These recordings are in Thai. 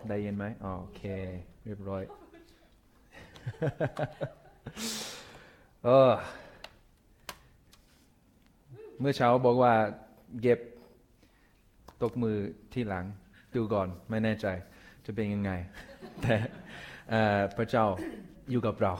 ได้ยินไหมโอเคเรียบร้อยเออเมื่อเช้าบอกว่าเก็บตกมือที่หลังดูก่อนไม่แน่ใจจะเป็นยังไงแต่พระเจ้าอยู่กับเรา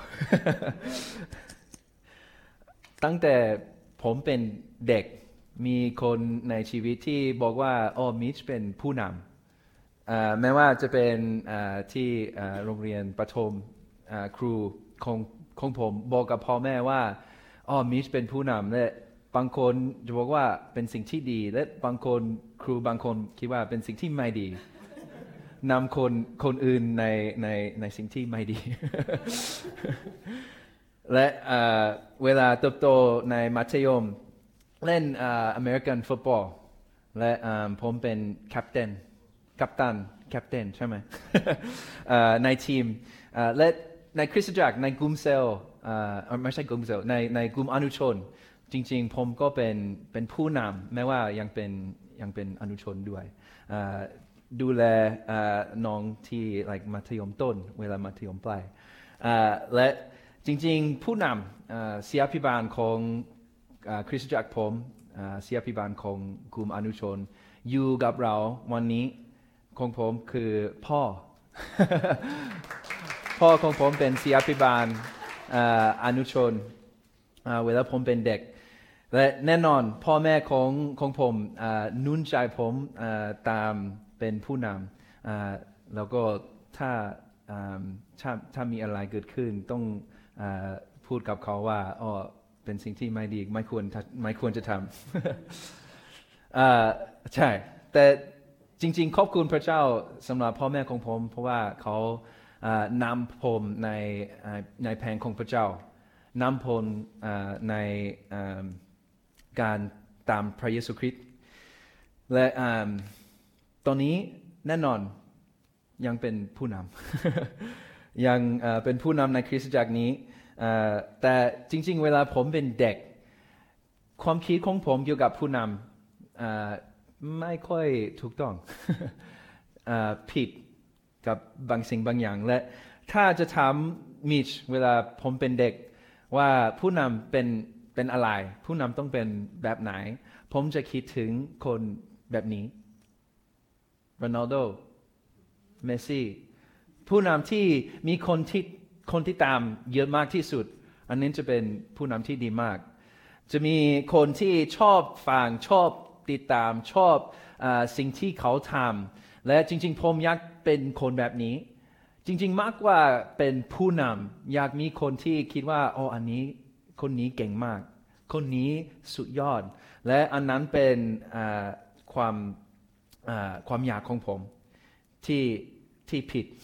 ตั้งแต่ผมเป็นเด็กมีคนในชีวิตที่บอกว่ามิชเป็นผู้นำแม้ว่าจะเป็นที่โรงเรียนประถมครูของผมบอกกับพ่อแม่ว่ามิชเป็นผู้นำและบางคนจะบอกว่าเป็นสิ่งที่ดีและบางคนครูบางคนคิดว่าเป็นสิ่งที่ไม่ดีนำคนอื่นในสิ่งที่ไม่ดี และเวลาเติบโตในมัธยมเล่นอเมริกันฟุตบอลและผมเป็นกัปตันใช่ไหม ในทีมและในคริสตจักรในกลุ่มเซลล์ไม่ใช่กลุ่มเซลล์ในกลุ่มอนุชนจริงๆผมก็เป็นผู้นำแม้ว่ายังเป็นอนุชนด้วยดูแลน้องที่มัธยมต้นเวลามัธยมปลายและจริงๆผู้นำศิษยาภิบาลของคริสตจักรผมศิษยาภิบาลของกลุ่มอนุชนอยู่กับเราวันนี้ของผมคือพ่อ พ่อของผมเป็นศิษยาภิบาลอนุชนเวลาผมเป็นเด็กและแน่นอนพ่อแม่ของผมนุนใจผมตามเป็นผู้นำแล้วก็ถ้ามีอะไรเกิดขึ้นต้องพูดกับเขาว่าเป็นสิ่งที่ไม่ดีไม่ควรจะทำ ใช่แต่จริงๆขอบคุณพระเจ้าสำหรับพ่อแม่ของผมเพราะว่าเขานำผมในแผนของพระเจ้านำผมในการตามพระเยซูคริสต์และตอนนี้แน่นอนยังเป็นผู้นำ ยังเป็นผู้นำในคริสตจักรนี้แต่จริงๆเวลาผมเป็นเด็กความคิดของผมเกี่ยวกับผู้นำไม่ค่อยถูกต้อง ผิดกับบางสิ่งบางอย่างและถ้าจะถามมิชเวลาผมเป็นเด็กว่าผู้นำเป็นอะไรผู้นำต้องเป็นแบบไหนผมจะคิดถึงคนแบบนี้โรนัลโดเมสซี่ผู้นำที่มีคนที่ตามเยอะมากที่สุดอันนี้จะเป็นผู้นำที่ดีมากจะมีคนที่ชอบฟังชอบติดตามชอบสิ่งที่เขาทำและจริงๆผมอยากเป็นคนแบบนี้จริงๆมากกว่าเป็นผู้นำอยากมีคนที่คิดว่าอันนี้คนนี้เก่งมากคนนี้สุดยอดและอันนั้นเป็นความอยากของผมที่ผิด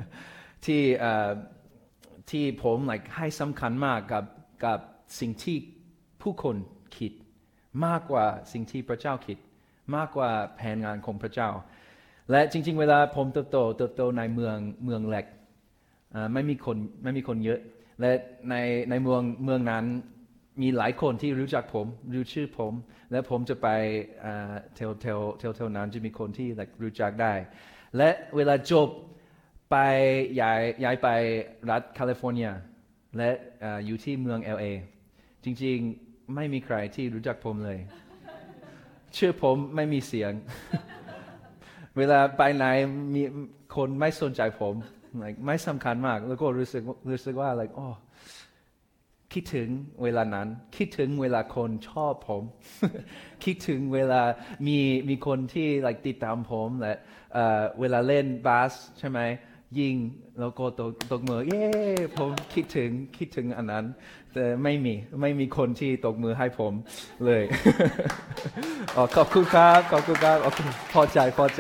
ที่ผมให้สำคัญมากกับสิ่งที่ผู้คนคิดมากกว่าสิ่งที่พระเจ้าคิดมากกว่าแผนงานของพระเจ้าและจริงๆเวลาผมเติบโตในเมืองเล็กไม่มีคนเยอะและในเมืองนั้นมีหลายคนที่รู้จักผมรู้ชื่อผมและผมจะไปแถวนั้นจะมีคนที่รู้จักได้และเวลาจบไปย้ายไปรัฐแคลิฟอร์เนียและอยู่ที่เมือง LA จริงๆไม่มีใครที่รู้จักผมเลยชื่อผมไม่มีเสียง เวลาไปไหนมีคนไม่สนใจผมไม่สำคัญมากแล้วก็รู้สึกว่าคิดถึงเวลานั้นคิดถึงเวลาคนชอบผม คิดถึงเวลามีคนที่ติดตามผมและเวลาเล่นบาสใช่ไหมยิงแล้วก็ตกมือเย้ผมคิดถึงอันนั้นแต่ไม่มีคนที่ตกมือให้ผมเลย ขอบคุณครับพอใจ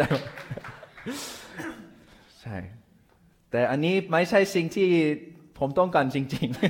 ใช่แต่อันนี้ไม่ใช่สิ่งที่ผมต้องการจริงๆ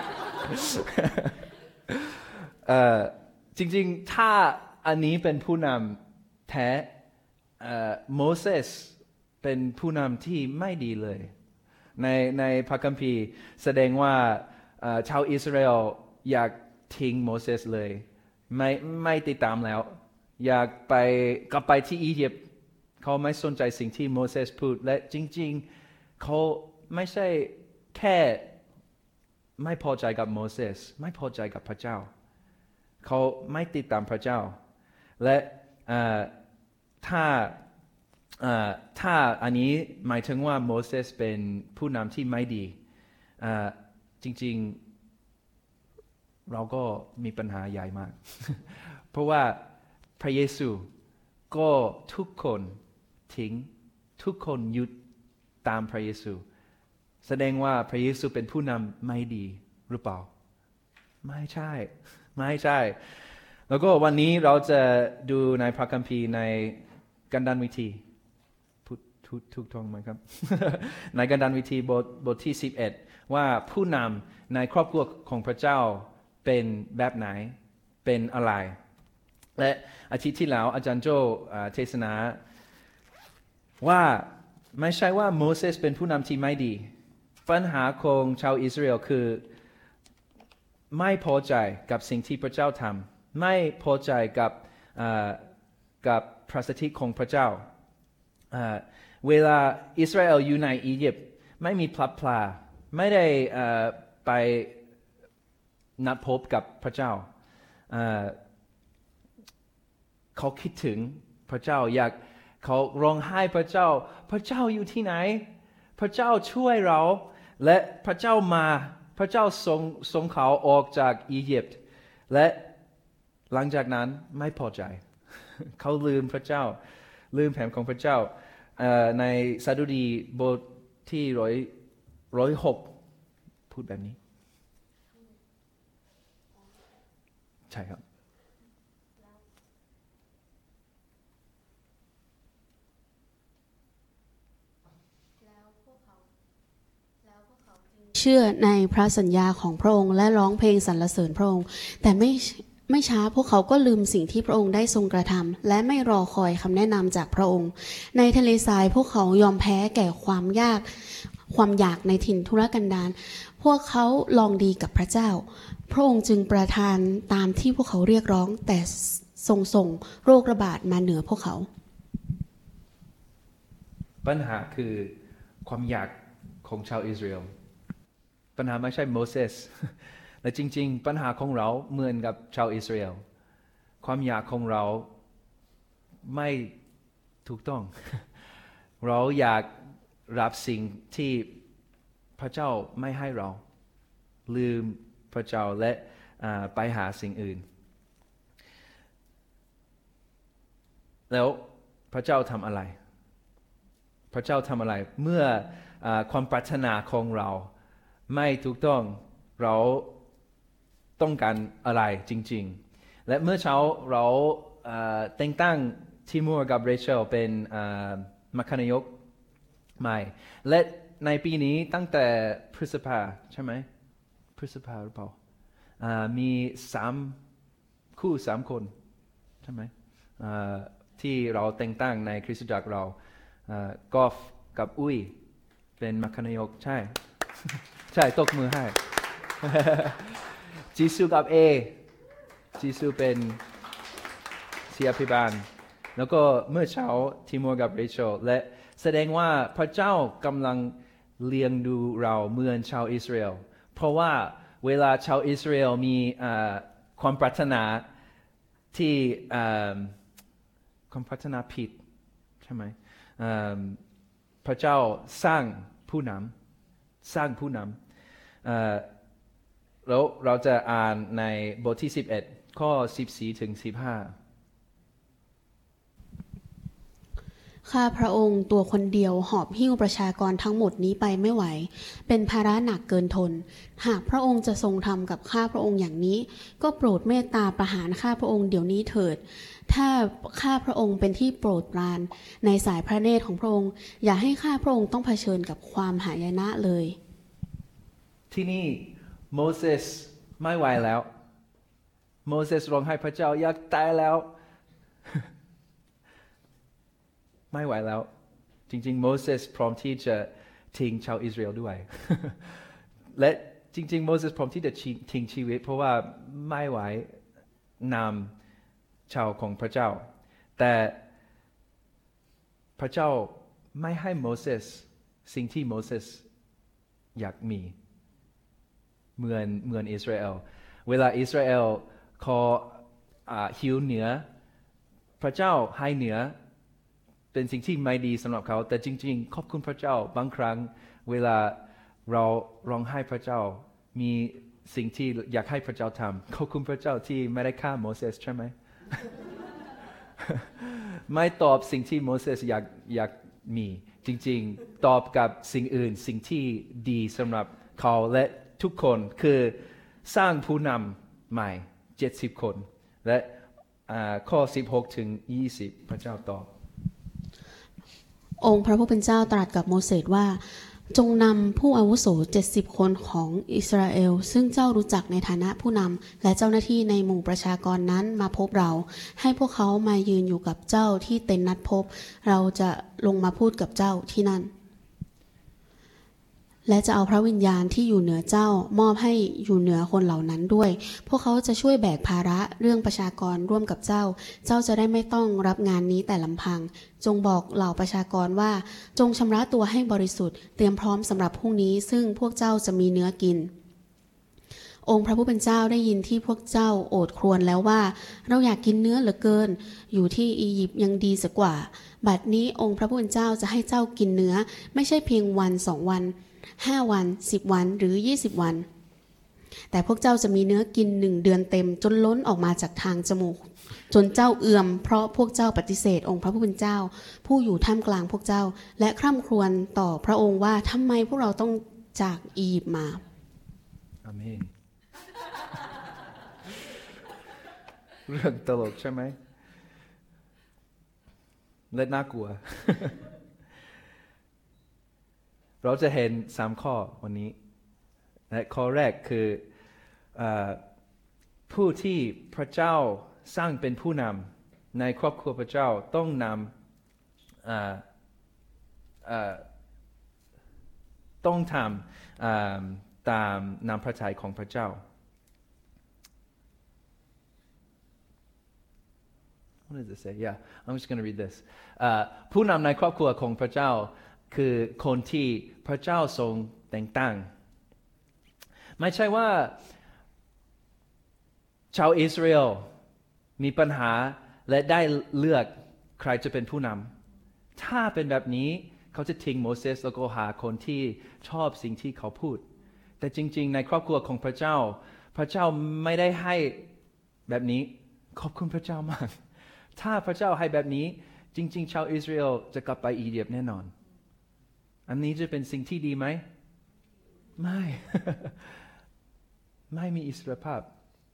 จริงๆถ้าอันนี้เป็นผู้นำแท้โมเสสเป็นผู้นำที่ไม่ดีเลยในพระคัมภีร์แสดงว่าชาวอิสราเอลอยากทิ้งโมเสสเลยไม่ติดตามแล้วอยากกลับไปที่อียิปต์เขาไม่สนใจสิ่งที่โมเสสพูดและจริงๆเขาไม่ใช่แค่ไม่พอใจกับโมเสสไม่พอใจกับพระเจ้าเขาไม่ติดตามพระเจ้าและถ้าอันนี้หมายถึงว่าโมเสสเป็นผู้นำที่ไม่ดีจริงๆเราก็มีปัญหาใหญ่มาก เพราะว่าพระเยซูก็ทุกคนทิ้งทุกคนหยุดตามพระเยซูแสดงว่าพระเยซูเป็นผู้นำไม่ดีหรือเปล่าไม่ใช่แล้วก็วันนี้เราจะดูในพระคัมภีร์ในกันดารวิธีทุกท่องไหมครับ ในกันดารวิธีบทที่11ว่าผู้นำในครอบครัวของพระเจ้าเป็นแบบไหนเป็นอะไรและอาทิตย์ที่แล้วอาจารย์โจเทศนาว่าไม่ใช่ว่าโมเสสเป็นผู้นำที่ไม่ดีปัญหาของชาวอิสราเอลคือไม่พอใจกับสิ่งที่พระเจ้าทำไม่พอใจกับพระสิทธิของพระเจ้าเวลาอิสราเอลอยู่ในอียิปต์ไม่มีพลัดพรากไม่ได้ไปนัดพบกับพระเจ้าเขาคิดถึงพระเจ้าอยากเขาร้องไห้พระเจ้าพระเจ้าอยู่ที่ไหนพระเจ้าช่วยเราและพระเจ้ามาพระเจ้าส่งเขาออกจากอียิปต์และหลังจากนั้นไม่พอใจ เขาลืมพระเจ้าลืมแผนของพระเจ้าในสดุดีบทที่106พูดแบบนี้ใช่ครับเชื่อในพระสัญญาของพระองค์และร้องเพลงสรรเสริญพระองค์แต่ไม่ช้าพวกเขาก็ลืมสิ่งที่พระองค์ได้ทรงกระทำและไม่รอคอยคำแนะนำจากพระองค์ในทะเลทรายพวกเขายอมแพ้แก่ความอยากในถิ่นทุรกันดารพวกเขาลองดีกับพระเจ้าพระองค์จึงประทานตามที่พวกเขาเรียกร้องแต่ส่งโรคระบาดมาเหนือพวกเขาปัญหาคือความอยากของชาวอิสราเอลปัญหาไม่ใช่โมเสสและจริงๆปัญหาของเราเหมือนกับชาวอิสราเอลความอยากของเราไม่ถูกต้อง เราอยากรับสิ่งที่พระเจ้าไม่ให้เราลืมพระเจ้าและไปหาสิ่งอื่นแล้วพระเจ้าทำอะไรพระเจ้าทำอะไรเมื่อความปรารถนาของเราไม่ถูกต้องเราต้องการอะไรจริงๆและเมื่อเช้าเราแต่งตั้งทิมูร์กับเรเชลเป็นมัคคณายกใหม่และในปีนี้ตั้งแต่พฤษภาใช่ไหมพฤษภาหรือเปล่ามี3 คนใช่ไหมที่เราแต่งตั้งในคริสตจักรเรากอล์ฟกับอุ้ยเป็นมัคคณายกใช่ ใช่ตบมือให้ จีซูกับจีซูเป็นเสียพิบาลแล้วก็เมื่อเช้าทิมูร์กับเรเชลและแสดงว่าพระเจ้ากำลังเลี้ยงดูเราเหมือนชาวอิสราเอลเพราะว่าเวลาชาวอิสราเอลมีความปรารถนาที่ความปรารถนาผิดใช่ไหมพระเจ้าสร้างผู้นำแล้วเราจะอ่านในบทที่11ข้อ14ถึง15 ข้าพระองค์ตัวคนเดียวหอบหิ้วประชากรทั้งหมดนี้ไปไม่ไหวเป็นภาระหนักเกินทนหากพระองค์จะทรงทำกับข้าพระองค์อย่างนี้ก็โปรดเมตตาประหารข้าพระองค์เดี๋ยวนี้เถิดถ้าข้าพระองค์เป็นที่โปรดปรานในสายพระเนตรของพระองค์อย่าให้ข้าพระองค์ต้องเผชิญกับความหายนะเลยที่นี่โมเสสไม่ไหวแล้วโมเสสร้องไห้พระเจ้าอยากตายแล้ว ไม่ไหวแล้วจริงๆโมเสสพร้อมที่จะทิ้งชาวอิสราเอลด้วย และจริงๆโมเสสพร้อมที่จะทิ้งชีวิตเพราะว่าไม่ไหวนำชาวของพระเจ้าแต่พระเจ้าไม่ให้โมเสสสิ่งที่โมเสสอยากมีเหมือนอิสราเอลเวลาอิสราเอลขอหิวเหนือพระเจ้าให้เหนือเป็นสิ่งที่ไม่ดีสำหรับเขาแต่จริงๆขอบคุณพระเจ้าบางครั้งเวลาเราร้องไห้พระเจ้ามีสิ่งที่อยากให้พระเจ้าทำขอบคุณพระเจ้าที่ไม่ได้ฆ่าโมเสสใช่ไหม ไม่ตอบสิ่งที่โมเสสอยากมีจริงๆตอบกับสิ่งอื่นสิ่งที่ดีสำหรับเขาและทุกคนคือสร้างผู้นำใหม่70 คนและข้อ16ถึง20พระเจ้าตอบองค์พระผู้เป็นเจ้าตรัสกับโมเสสว่าจงนำผู้อาวุโส70 คนของอิสราเอลซึ่งเจ้ารู้จักในฐานะผู้นำและเจ้าหน้าที่ในหมู่ประชากรนั้นมาพบเราให้พวกเขามายืนอยู่กับเจ้าที่เต็นท์นัดพบเราจะลงมาพูดกับเจ้าที่นั่นและจะเอาพระวิญญาณที่อยู่เหนือเจ้ามอบให้อยู่เหนือคนเหล่านั้นด้วยพวกเขาจะช่วยแบกภาระเรื่องประชากรร่วมกับเจ้าจะได้ไม่ต้องรับงานนี้แต่ลำพังจงบอกเหล่าประชากรว่าจงชำระตัวให้บริสุทธิ์เตรียมพร้อมสำหรับพรุ่งนี้ซึ่งพวกเจ้าจะมีเนื้อกินองค์พระผู้เป็นเจ้าได้ยินที่พวกเจ้าโอดครวญแล้วว่าเราอยากกินเนื้อเหลือเกินอยู่ที่อียิปต์ยังดีสักกว่าบัดนี้องค์พระผู้เป็นเจ้าจะให้เจ้ากินเนื้อไม่ใช่เพียงวัน2 วัน5 วัน10 วันหรือ20 วันแต่พวกเจ้าจะมีเนื้อกิน1 เดือนเต็มจนล้นออกมาจากทางจมูกจนเจ้าเอื่อมเพราะพวกเจ้าปฏิเสธองค์พระผู้เป็นเจ้าผู้อยู่ท่ามกลางพวกเจ้าและคร่ำครวญต่อพระองค์ว่าทำไมพวกเราต้องจากอียิปต์มาอาเมน เรื่องตลกใช่ไหมและน่ากลัว เราจะเห็น3 ข้อวันนี้และข้อแรกคือผู้ที่พระเจ้าสร้างเป็นผู้นำในครอบครัวพระเจ้าต้องนำต้องทำตามนำพระทัยของพระเจ้า What does it say? Yeah, I'm just going to read this. ผู้นำในครอบครัวของพระเจ้าคือคนที่พระเจ้าทรงแต่งตั้งไม่ใช่ว่าชาวอิสราเอลมีปัญหาและได้เลือกใครจะเป็นผู้นำถ้าเป็นแบบนี้เขาจะทิ้งโมเสสแล้วก็หาคนที่ชอบสิ่งที่เขาพูดแต่จริงๆในครอบครัวของพระเจ้าพระเจ้าไม่ได้ให้แบบนี้ขอบคุณพระเจ้ามากถ้าพระเจ้าให้แบบนี้จริงๆชาวอิสราเอลจะกลับไปอียิปต์แน่นอนอันนี้จะเป็นสิ่งที่ดีไหมไม่ ไม่มีอิสรภาพ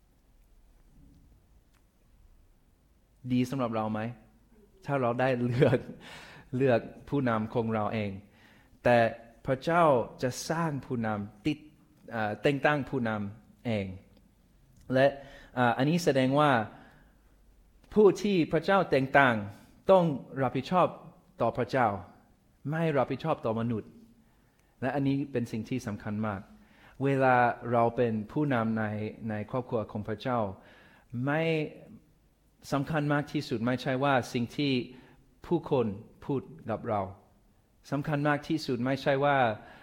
ดีสำหรับเราไหมถ้าเราได้เลือกผู้นำของเราเองแต่พระเจ้าจะสร้างผู้นำแต่งตั้งผู้นำเองและอันนี้แสดงว่าผู้ที่พระเจ้าแต่งตั้งต้องรับผิดชอบต่อพระเจ้าไม่รับผิดชอบต่อมนุษย์และอันนี้เป็นสิ่งที่สำคัญมากเวลาเราเป็นผู้นำในครอบครัวของพระเจ้าไม่สำคัญมากที่สุดไม่ใช่ว่าสิ่งที่ผู้คนพูดกับเราสำคัญมากที่สุดไม่ใช่ว่า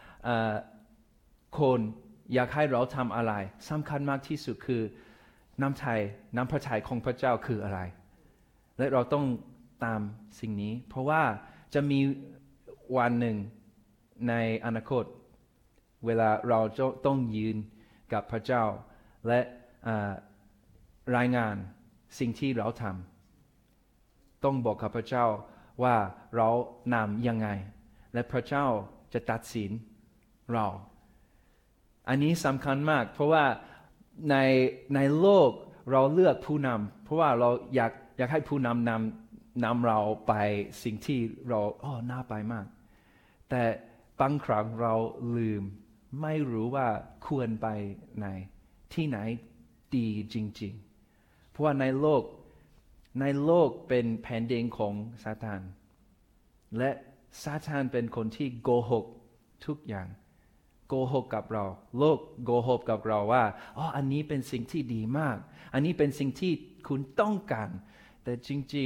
คนอยากให้เราทำอะไรสำคัญมากที่สุดคือน้ำพระทัยของพระเจ้าคืออะไรและเราต้องตามสิ่งนี้เพราะว่าจะมีวันหนึ่งในอนาคตเวลาเราต้องยืนกับพระเจ้าและรายงานสิ่งที่เราทำต้องบอกกับพระเจ้าว่าเรานำยังไงและพระเจ้าจะตัดสินเราอันนี้สำคัญมากเพราะว่าในโลกเราเลือกผู้นำเพราะว่าเราอยากให้ผู้นำเราไปสิ่งที่เราน่าไปมากแต่บางครั้งเราลืมไม่รู้ว่าควรไปที่ไหนดีจริงๆเพราะว่าในโลกเป็นแผ่นดินของซาตานและซาตานเป็นคนที่โกหกทุกอย่างโกหกกับเราโลกโกหกกับเราว่าอันนี้เป็นสิ่งที่ดีมากอันนี้เป็นสิ่งที่คุณต้องการแต่จริงๆ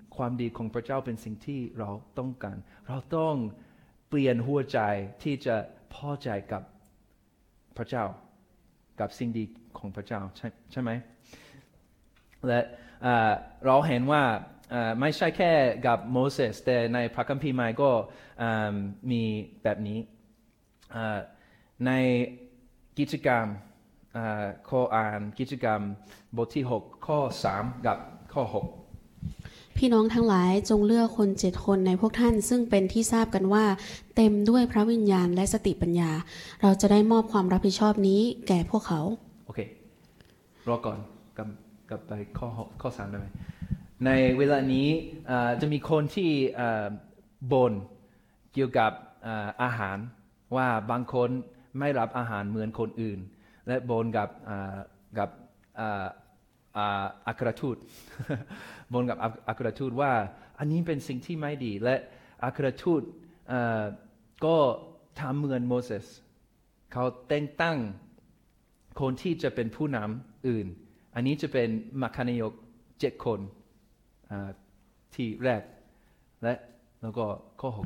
ความดีของพระเจ้าเป็นสิ่งที่เราต้องการเราต้องเปลี่ยนหัวใจที่จะพอใจกับพระเจ้ากับสิ่งดีของพระเจ้าใช่ไหมและเราเห็นว่าไม่ใช่แค่กับโมเสสแต่ในพระคัมภีร์ใหม่ก็มีแบบนี้ในกิจกรรมข้ออ่านกิจกรรมบทที่6ข้อ3กับข้อ6 พี่น้องทั้งหลายจงเลือกคน7 คนในพวกท่านซึ่งเป็นที่ทราบกันว่าเต็มด้วยพระวิญญาณและสติปัญญาเราจะได้มอบความรับผิดชอบนี้แก่พวกเขาโอเครอก่อนกับไปข้อ3ได้ไหมในเวลานี้จะมีคนที่บ่นเกี่ยวกับอาหารว่าบางคนไม่รับอาหารเหมือนคนอื่นและบ่นกับอัครทูตบ่นกับอัครทูตว่าอันนี้เป็นสิ่งที่ไม่ดีและอัครทูตก็ทำเหมือนโมเสสเขาแต่งตั้งคนที่จะเป็นผู้นำอื่นอันนี้จะเป็นมัคคานายก7 คนที่แรกแล้วก็ข้อ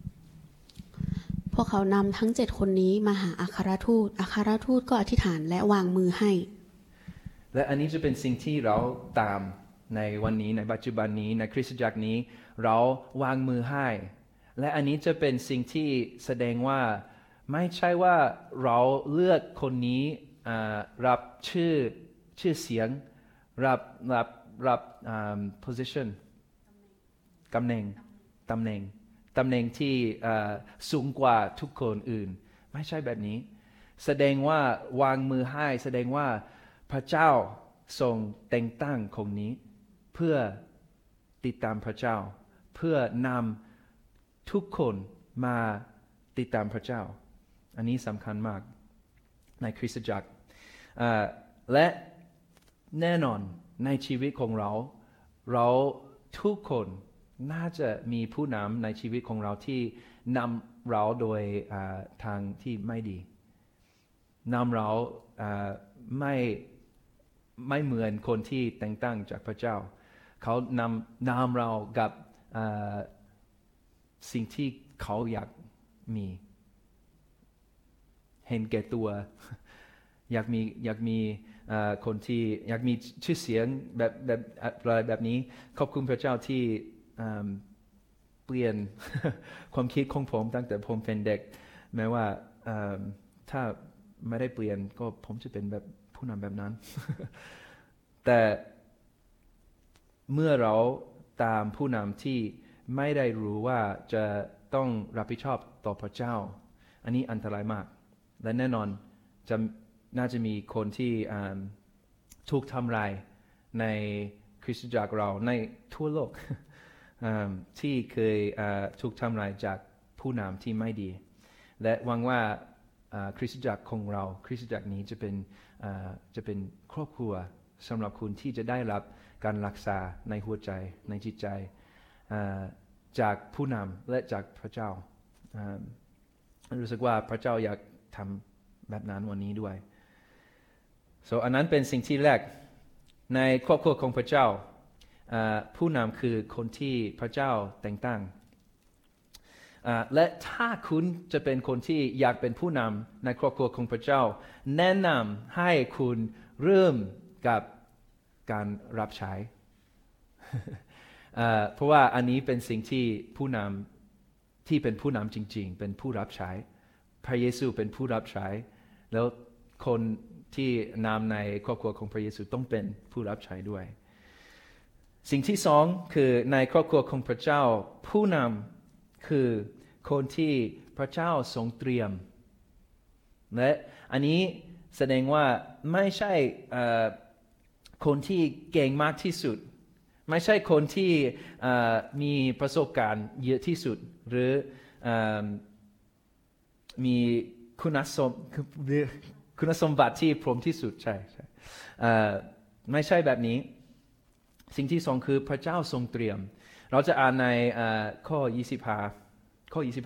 6 พวกเขานำทั้ง7 คนนี้มาหาอัครทูตอัครทูตก็อธิษฐานและวางมือให้และอันนี้จะเป็นสิ่งที่เราตามในวันนี้ในปัจจุบันนี้ในคริสตจักรนี้เราวางมือให้และอันนี้จะเป็นสิ่งที่แสดงว่าไม่ใช่ว่าเราเลือกคนนี้รับชื่อเสียงรับposition ตำแหน่งที่สูงกว่าทุกคนอื่นไม่ใช่แบบนี้แสดงว่าวางมือให้แสดงว่าพระเจ้าทรงแต่งตั้งคนนี้เพื่อติดตามพระเจ้าเพื่อนำทุกคนมาติดตามพระเจ้าอันนี้สำคัญมากในคริสตจักรและแน่นอนในชีวิตของเราทุกคนน่าจะมีผู้นำในชีวิตของเราที่นำเราโดยทางที่ไม่ดีนำเราไม่เหมือนคนที่แต่งตั้งจากพระเจ้าเขานำเรากับสิ่งที่เขาอยากมีเห็นแก่ตัวอยากมีคนที่อยากมีชื่อเสียงแบบนี้ขอบคุณพระเจ้าที่เปลี่ยน ความคิดของผมตั้งแต่ผมเป็นเด็กแม้ว่าถ้าไม่ได้เปลี่ยนก็ผมจะเป็นแบบผู้นำแบบนั้น แต่เมื่อเราตามผู้นำที่ไม่ได้รู้ว่าจะต้องรับผิดชอบต่อพระเจ้าอันนี้อันตรายมากและแน่นอนน่าจะมีคนที่ถูกทำลายในคริสตจักรเราในทั่วโลก ที่เคยถูกทำลายจากผู้นำที่ไม่ดีและหวังว่าคริสตจักรของเราคริสตจักรนี้จะเป็นครอบครัวสำหรับคุณที่จะได้รับการรักษาในหัวใจในจิตใจจากผู้นำและจากพระเจ้ารู้สึกว่าพระเจ้าอยากทำแบบนั้นวันนี้ด้วย อันนั้นเป็นสิ่งที่แรกในครอบครัวของพระเจ้าผู้นำคือคนที่พระเจ้าแต่งตั้งและถ้าคุณจะเป็นคนที่อยากเป็นผู้นำในครอบครัวของพระเจ้าแนะนำให้คุณเริ่มกับการรับใช้ เพราะว่าอันนี้เป็นสิ่งที่ผู้นำที่เป็นผู้นำจริงๆเป็นผู้รับใช้พระเยซูเป็นผู้รับใช้แล้วคนที่นำในครอบครัวของพระเยซูต้องเป็นผู้รับใช้ด้วยสิ่งที่สองคือในครอบครัวของพระเจ้าผู้นำคือคนที่พระเจ้าทรงเตรียมและอันนี้แสดงว่าไม่ใช่คนที่เก่งมากที่สุดไม่ใช่คนที่มีประสบการณ์เยอะที่สุดหรือมีคุณสมบัติที่พร้อมที่สุดใช่ไม่ใช่แบบนี้สิ่งที่สองคือพระเจ้าทรงเตรียมเราจะอ่านในข้อ25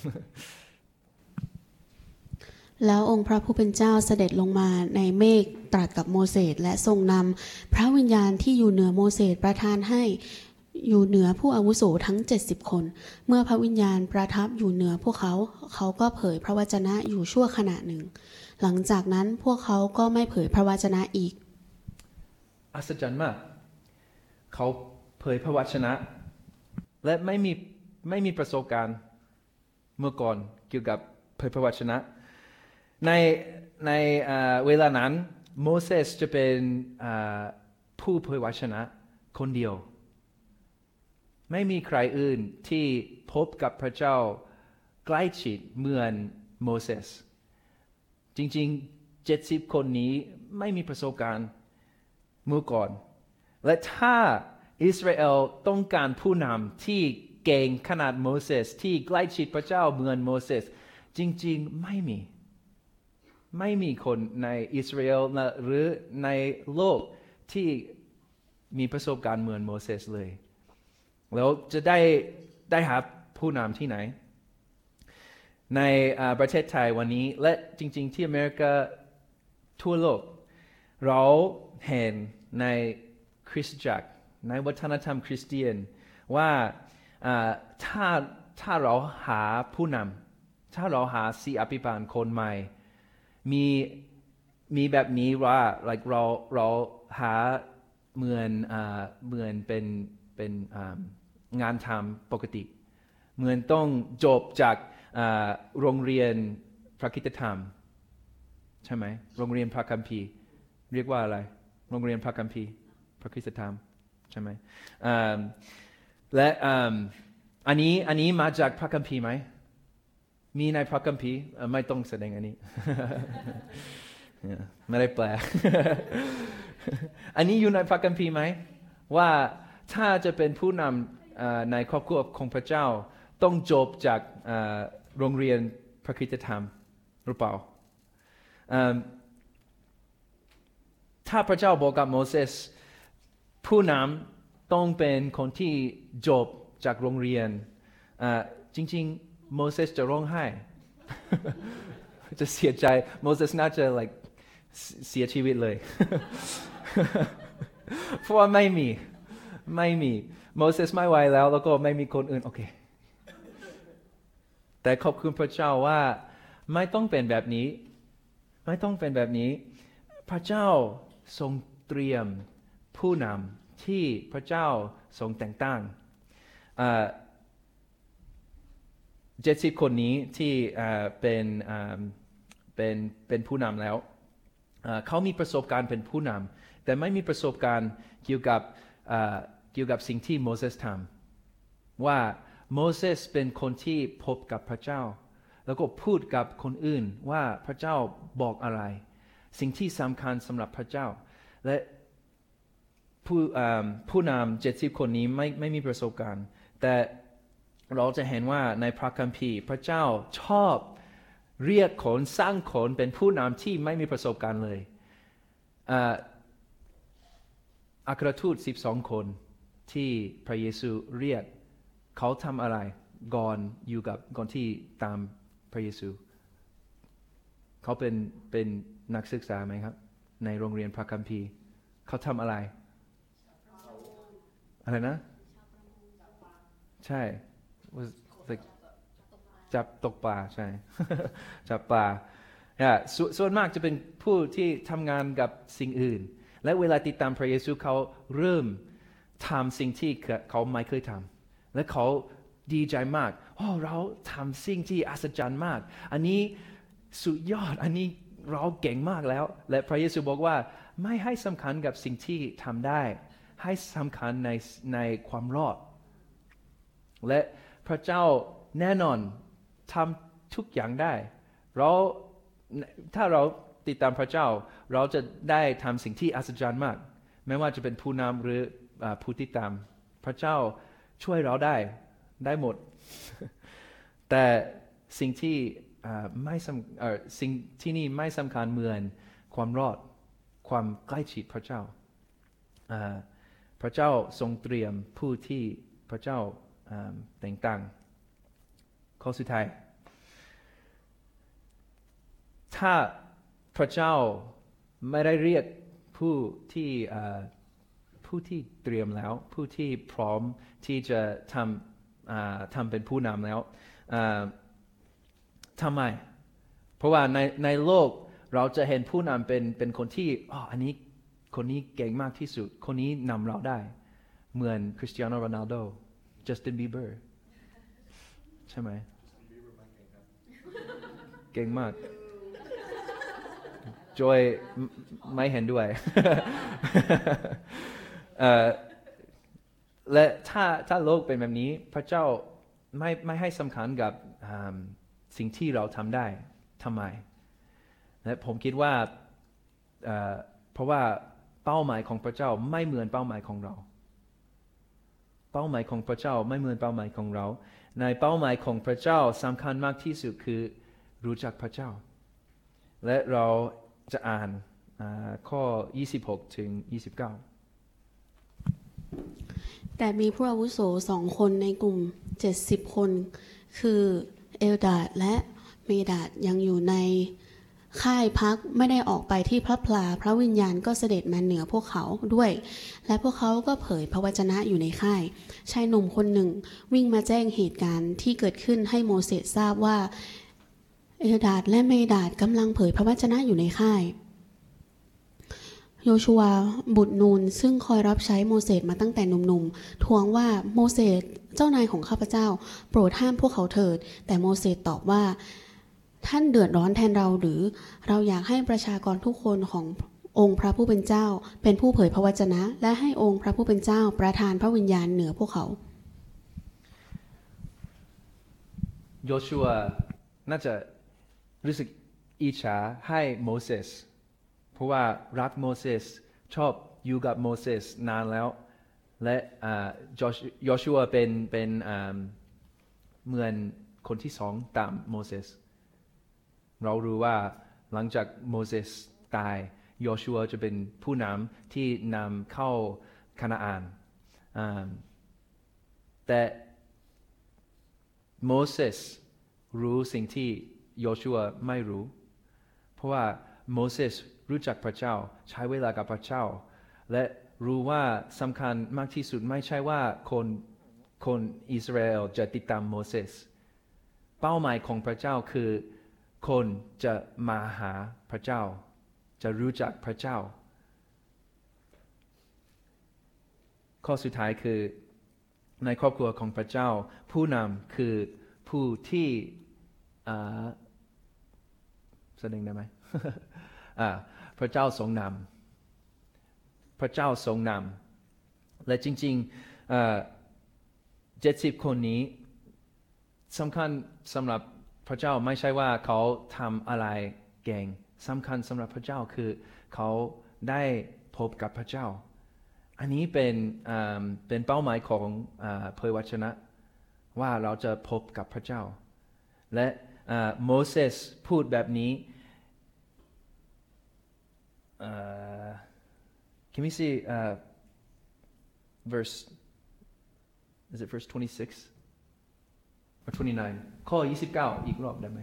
แล้วองค์พระผู้เป็นเจ้าเสด็จลงมาในเมฆตรัสกับโมเสสและทรงนำพระวิญญาณที่อยู่เหนือโมเสสประทานให้อยู่เหนือผู้อาวุโสทั้ง70 คนเมื่อพระวิญญาณประทับอยู่เหนือพวกเขาเขาก็เผยพระวจนะอยู่ชั่วขณะหนึ่งหลังจากนั้นพวกเขาก็ไม่เผยพระวจนะอีกอัศจรรย์มากเขาเผยพระวจนะและไม่มีประสบการณ์เมื่อก่อนเกี่ยวกับเผยพระวจนะในเวลานั้นโมเสสจะเป็นผู้เผยวจนะคนเดียวไม่มีใครอื่นที่พบกับพระเจ้าใกล้ชิดเหมือนโมเสสจริงๆ70 คนนี้ไม่มีประสบการณ์เมื่อก่อนและถ้าอิสราเอลต้องการผู้นำที่เก่งขนาดโมเสสที่ใกล้ชิดพระเจ้าเหมือนโมเสสจริงๆไม่มีคนในอิสราเอลหรือในโลกที่มีประสบการณ์เหมือนโมเสสเลยแล้วจะได้หาผู้นำที่ไหนในประเทศไทยวันนี้และจริงๆที่อเมริกาทั่วโลกเราเห็นในคริสตจักรในวัฒนธรรมคริสเตียนว่าถ้าเราหาผู้นำถ้าเราหาศิษยาภิบาลคนใหม่มีแบบนี้ว่า like เราหาเหมือนเป็นงานทำปกติเหมือนต้องจบจากโรงเรียนพระคริสตธรรมใช่ไหมโรงเรียนพระคัมภีร์เรียกว่าอะไรโรงเรียนพระคัมภีร์พระคริสตธรรมใช่ไหมและอันนี้มาจากพระคัมภีร์ไหมมีในพระคัมภีร์ไม่ต้องแสดงอันนี้ ไม่ได้แปล อันนี้อยู่ในพระคัมภีร์ไหมว่าถ้าจะเป็นผู้นำในครอบครัวของพระเจ้าต้องจบจากโรงเรียนพระคริสตธรรมหรือเปล่าถ้าพระเจ้าบอกกับโมเสสผู้นำต้องเป็นคนที่จบจากโรงเรียนจริงๆโมเสสจะร้องไห้ จะเสียใจโมเสสน่าจะ like เสียชีวิตเลย เพราะว่าไม่มีโมเสสไม่ไหวแล้วก็ไม่มีคนอื่นโอเคแต่ขอบคุณพระเจ้าว่าไม่ต้องเป็นแบบนี้ไม่ต้องเป็นแบบนี้พระเจ้าทรงเตรียมผู้นำที่พระเจ้าทรงแต่งตั้ง70 คนนี้ที่เป็นผู้นำแล้วเขามีประสบการณ์เป็นผู้นำแต่ไม่มีประสบการณ์เกี่ยวกับสิ่งที่โมเสสทำว่าโมเสสเป็นคนที่พบกับพระเจ้าแล้วก็พูดกับคนอื่นว่าพระเจ้าบอกอะไรสิ่งที่สำคัญสำหรับพระเจ้าและผู้นำ70 คนนี้ไม่มีประสบการณ์แต่เราจะเห็นว่าในพระคัมภีร์พระเจ้าชอบเรียกคนสร้างคนเป็นผู้นำที่ไม่มีประสบการณ์เลยอัครทูต12 คนที่พระเยซูเรียกเขาทำอะไรก่อนที่ตามพระเยซูเขาเป็นนักศึกษาไหมครับในโรงเรียนพระคัมภีร์เขาทำอะไรนะใช่ จับตกปลาใช่ จับปลาส่วนมากจะเป็นผู้ที่ทำงานกับสิ่งอื่นและเวลาติดตามพระเยซูเขาเริ่มทำสิ่งที่เขาไม่เคยทำและเขาดีใจมากเราทำสิ่งที่อัศจรรย์มากอันนี้สุดยอดอันนี้เราเก่งมากแล้วและพระเยซูบอกว่าไม่ให้สำคัญกับสิ่งที่ทำได้ให้สำคัญในความรอดและพระเจ้าแน่นอนทำทุกอย่างได้ถ้าเราติดตามพระเจ้าเราจะได้ทำสิ่งที่อัศจรรย์มากไม่ว่าจะเป็นผู้นำหรือผู้ติดตามพระเจ้าช่วยเราได้หมด แต่สิ่งที่สิ่งที่นี่ไม่สำคัญเหมือนความรอดความใกล้ชิดพระเจ้าพระเจ้าทรงเตรียมผู้ที่พระเจ้าแต่งตั้งข้อสุดท้ายถ้าพระเจ้าไม่ได้เรียกผู้ผู้ที่เตรียมแล้วผู้ที่พร้อมที่จะทำเป็นผู้นำแล้วทำไมเพราะว่าในโลกเราจะเห็นผู้นำเป็นคนที่อันนี้คนนี้เก่งมากที่สุดคนนี้นำเราได้เหมือนคริสเตียโนโรนัลโดจัสตินบีเบอร์ใช่ไหมเก่งมากจอยไม่เห็นด้วย และถ้าโลกเป็นแบบนี้พระเจ้าไม่ให้สำคัญกับสิ่งที่เราทำได้ทำไมและผมคิดว่าเพราะว่าเป้าหมายของพระเจ้าไม่เหมือนเป้าหมายของเราเป้าหมายของพระเจ้าไม่เหมือนเป้าหมายของเราในเป้าหมายของพระเจ้าสำคัญมากที่สุดคือรู้จักพระเจ้าและเราจะอ่านข้อ26ถึง29 แต่มีผู้อาวุโส2 คนในกลุ่ม70 คนคือเอลดาดและเมดาดยังอยู่ในค่ายพักไม่ได้ออกไปที่พระพลาพระวิญญาณก็เสด็จมาเหนือพวกเขาด้วยและพวกเขาก็เผยพระวจนะอยู่ในค่ายชายหนุ่มคนหนึ่งวิ่งมาแจ้งเหตุการณ์ที่เกิดขึ้นให้โมเสสทราบว่าเอลดาดและเมดาดกำลังเผยพระวจนะอยู่ในค่ายโยชูวาบุตรนูนซึ่งคอยรับใช้โมเสสมาตั้งแต่หนุ่มๆทวงว่าโมเสสเจ้านายของข้าพเจ้าโปรดห้ามพวกเขาเถิดแต่โมเสสตอบว่าท่านเดือดร้อนแทนเราหรือเราอยากให้ประชากรทุกคนขององค์พระผู้เป็นเจ้าเป็นผู้เผยพระวจนะและให้องค์พระผู้เป็นเจ้าประทานพระวิญญาณเหนือพวกเขาโยชูวาน่าจะรู้สึกอิจฉาให้โมเสสเพราะว่ารักโมเสสชอบอยู่กับโมเสสนานแล้วและโยชูวาเป็นเหมือนคนที่2ตามโมเสสเรารู้ว่าหลังจากโมเสสตายโยชูวาจะเป็นผู้นำที่นำเข้าคานาอันแต่โมเสสรู้สิ่งที่โยชูวาไม่รู้เพราะว่าโมเสสรู้จักพระเจ้าใช้เวลากับพระเจ้าและรู้ว่าสำคัญมากที่สุดไม่ใช่ว่าคนอิสราเอลจะติดตามโมเสสเป้าหมายของพระเจ้าคือคนจะมาหาพระเจ้าจะรู้จักพระเจ้าข้อสุดท้ายคือในครอบครัวของพระเจ้าผู้นำคือผู้ที่แสดงได้ไหม พระเจ้าทรงนำพระเจ้าทรงนำและจริงๆ70 คนนี้สำคัญสำหรับพระเจ้าไม่ใช่ว่าเขาทำอะไรเก่งสำคัญสำหรับพระเจ้าคือเขาได้พบกับพระเจ้าอันนี้เป็นเป้าหมายของเผยวจนะว่าเราจะพบกับพระเจ้าและโมเสสพูดแบบนี้can we see verse is it verse 26 or 29ข้อ29อีกรอบได้ไหม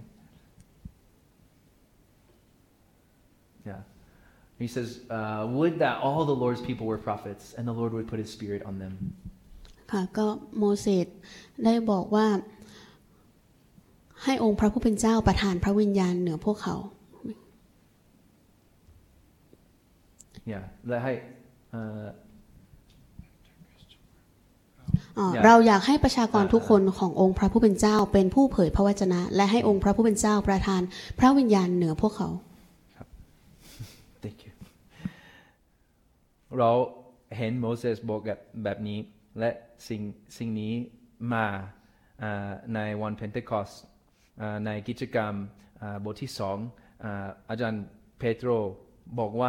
yeah he says would that all the Lord's people were prophets and the Lord would put his spirit on them ค่ะก็โมเสสได้บอกว่าให้องค์พระผู้เป็นเจ้าประทานพระวิญญาณเหนือพวกเขาและให้เราอยากให้ประชากรทุกคนขององค์พระผู้เป็นเจ้าเป็นผู้เผยพระวจนะและให้องค์พระผู้เป็นเจ้าประทานพระวิญญาณเหนือพวกเขาครับ Thank you เราเห็นโมเสสบอกแบบนี้และสิ่งนี้มาในวันเพนเทคอสต์ในกิจกรรมบทที่2อาจารย์เปโตรบอกว่า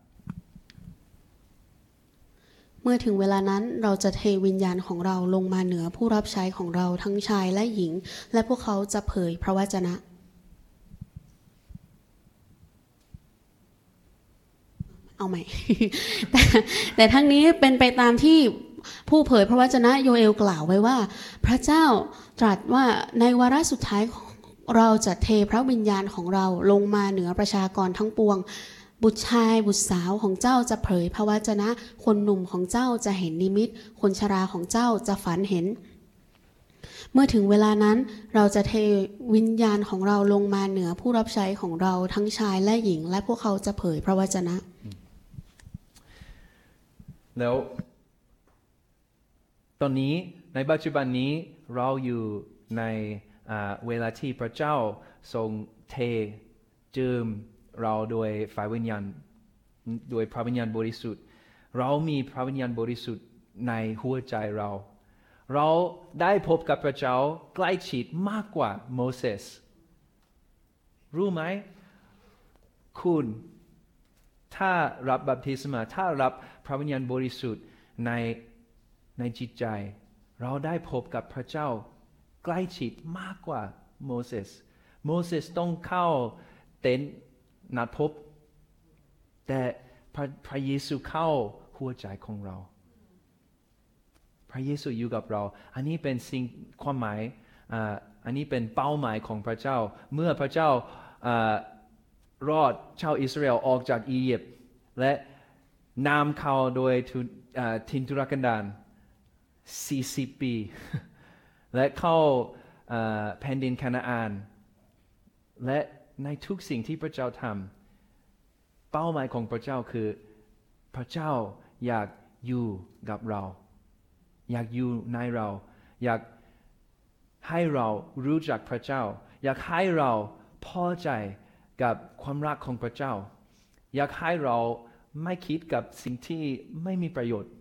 เมื่อถึงเวลานั้นเราจะเทวิญญาณของเราลงมาเหนือผู้รับใช้ของเราทั้งชายและหญิงและพวกเขาจะเผยพระวจนะเอาใหม่ แต่ทั้งนี้เป็นไปตามที่ผู้เผยพระวจนะโยเอลกล่าวไว้ว่าพระเจ้าตรัสว่าในวาระสุดท้ายเราจะเทพระวิญญาณของเราลงมาเหนือประชากรทั้งปวงบุตรชายบุตรสาวของเจ้าจะเผยพระวจนะคนหนุ่มของเจ้าจะเห็นนิมิตคนชราของเจ้าจะฝันเห็นเมื่อถึงเวลานั้นเราจะเทวิญญาณของเราลงมาเหนือผู้รับใช้ของเราทั้งชายและหญิงและพวกเขาจะเผยพระวจนะแล้วตอนนี้ในปัจจุบันนี้เราอยู่ในเวลาที่พระเจ้าทรงเทจืมเราโดยฝ่ายวิญญาณโดยพระวิญญาณบริสุทธิ์เรามีพระวิญญาณบริสุทธิ์ในหัวใจเราได้พบกับพระเจ้าใกล้ชิดมากกว่าโมเสสรู้ไหมคุณถ้ารับบัพติศมาถ้ารับพระวิญญาณบริสุทธิ์ในจิตใจเราได้พบกับพระเจ้าใกล้ชิดมากกว่าโมเสสต้องเข้าเต็นท์นัดพบแต่พระเยซูเข้าหัวใจของเราพระเยซูอยู่กับเราอันนี้เป็นสิ่งความหมายอันนี้เป็นเป้าหมายของพระเจ้าเมื่อพระเจ้ารอดชาวอิสราเอลออกจากอียิปต์และนำเขาโดยทินทุรกันดาร40 ปีและเข้าแผ่นดินคานาอันและในทุกสิ่งที่พระเจ้าทำเป้าหมายของพระเจ้าคือพระเจ้าอยากอยู่กับเราอยากอยู่ในเราอยากให้เรารู้จักพระเจ้าอยากให้เราพอใจกับความรักของพระเจ้าอยากให้เราไม่คิดกับสิ่งที่ไม่มีประโยชน์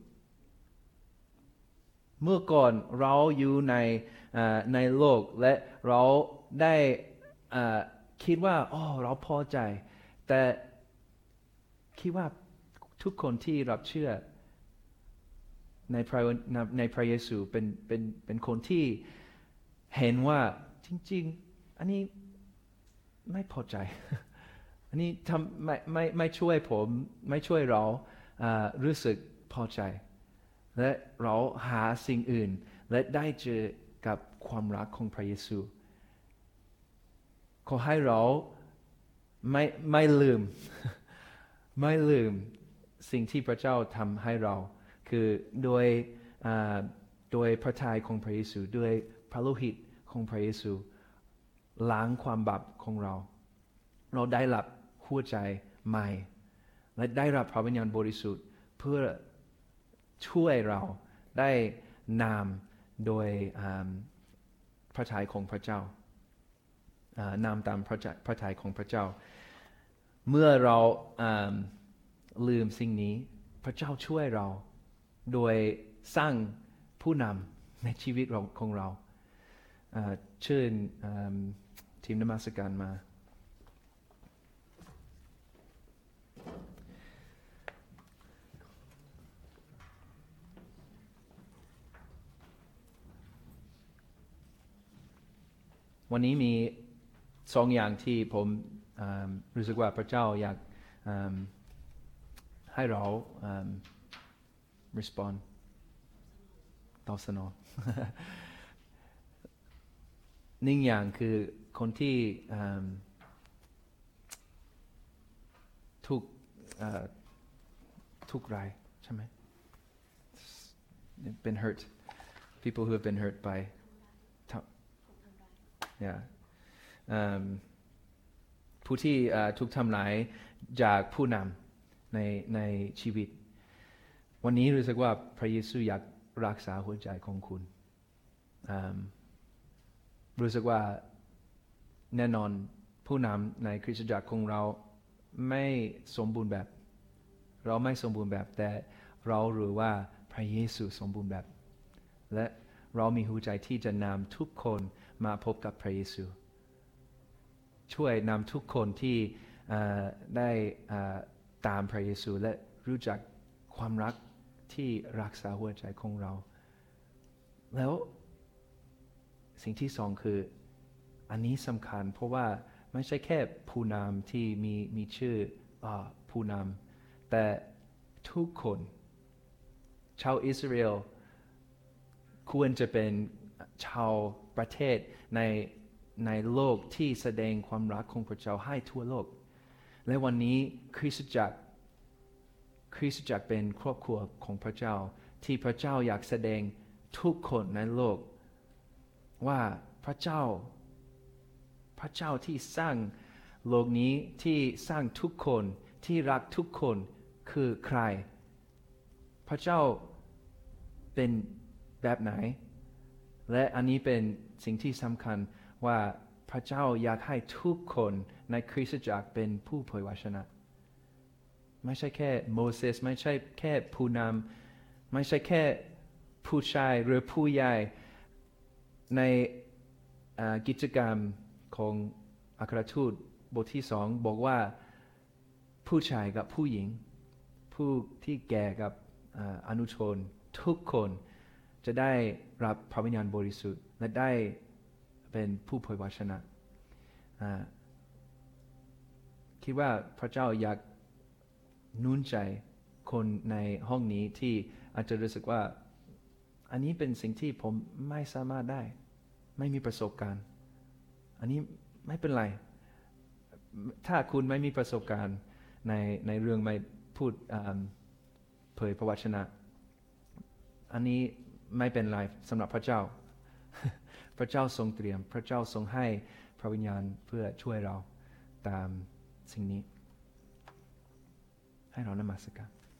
เมื่อก่อนเราอยู่ในโลกและเราได้คิดว่าเราพอใจแต่คิดว่าทุกคนที่รับเชื่อในพระเยซูเป็นคนที่เห็นว่าจริงๆอันนี้ไม่พอใจ อันนี้ทำไม่ช่วยผมไม่ช่วยเรารู้สึกพอใจและเราหาสิ่งอื่นและได้เจอกับความรักของพระเยซูขอให้เราไม่ลืม ไม่ลืมสิ่งที่พระเจ้าทำให้เราคือโดยพระทัยของพระเยซูด้วยพระโลหิตของพระเยซูล้างความบาปของเราได้รับหัวใจใหม่และได้รับพระวิญญาณบริสุทธิ์เพื่อช่วยเราได้นำโดยพระทัยของพระเจ้านำตามพระทัยของพระเจ้าเมื่อเราลืมสิ่งนี้พระเจ้าช่วยเราโดยสร้างผู้นำในชีวิตของเราเชิญทีมนมัสการมาวันนี้มี2 อย่างที่ผมรู้สึกว่าพระเจ้าอยากให้เราrespond ตอบสนอง หนึ่งอย่างคือคนที่ทุกข์ร้ายใช่ไหมbeen hurt people who have been hurt byผู้ที่ถูกทำร้ายจากผู้นำในชีวิตวันนี้รู้สึกว่าพระเยซูอยากรักษาหัวใจของคุณรู้สึกว่าแน่นอนผู้นำในคริสตจักรของเราไม่สมบูรณ์แบบเราไม่สมบูรณ์แบบแต่เรารู้ว่าพระเยซูสมบูรณ์แบบและเรามีหัวใจที่จะนำทุกคนมาพบกับพระเยซูช่วยนำทุกคนที่ได้ตามพระเยซูและรู้จักความรักที่รักษาหัวใจของเราแล้วสิ่งที่2คืออันนี้สำคัญเพราะว่าไม่ใช่แค่ผู้นำที่มีชื่อผู้นำแต่ทุกคนชาวอิสราเอลควรจะเป็นชาวประเทศในโลกที่แสดงความรักของพระเจ้าให้ทั่วโลกและวันนี้คริสตจักรเป็นครอบครัวของพระเจ้าที่พระเจ้าอยากแสดงทุกคนในโลกว่าพระเจ้าที่สร้างโลกนี้ที่สร้างทุกคนที่รักทุกคนคือใครพระเจ้าเป็นแบบไหนและอันนี้เป็นสิ่งที่สำคัญว่าพระเจ้าอยากให้ทุกคนในคริสตจักรเป็นผู้เผยวจนะไม่ใช่แค่โมเสสไม่ใช่แค่ผู้นำไม่ใช่แค่ผู้ชายหรือผู้ใหญ่ในกิจกรรมของอัครทูตบทที่2บอกว่าผู้ชายกับผู้หญิงผู้ที่แก่กับอนุชนทุกคนจะได้รับพระวิญญาณบริสุทธิ์และได้เป็นผู้เผยวจนะคิดว่าพระเจ้าอยากนุ่นใจคนในห้องนี้ที่อาจจะรู้สึกว่าอันนี้เป็นสิ่งที่ผมไม่สามารถได้ไม่มีประสบการณ์อันนี้ไม่เป็นไรถ้าคุณไม่มีประสบการณ์ในเรื่องไม่พูดเผยพระวจนะอันนี้ไม่เป็นไรสำหรับพระเจ้า พระเจ้าทรงเตรียมพระเจ้าทรงให้พระวิญญาณเพื่อช่วยเราตามสิ่งนี้ให้เรานมัสการ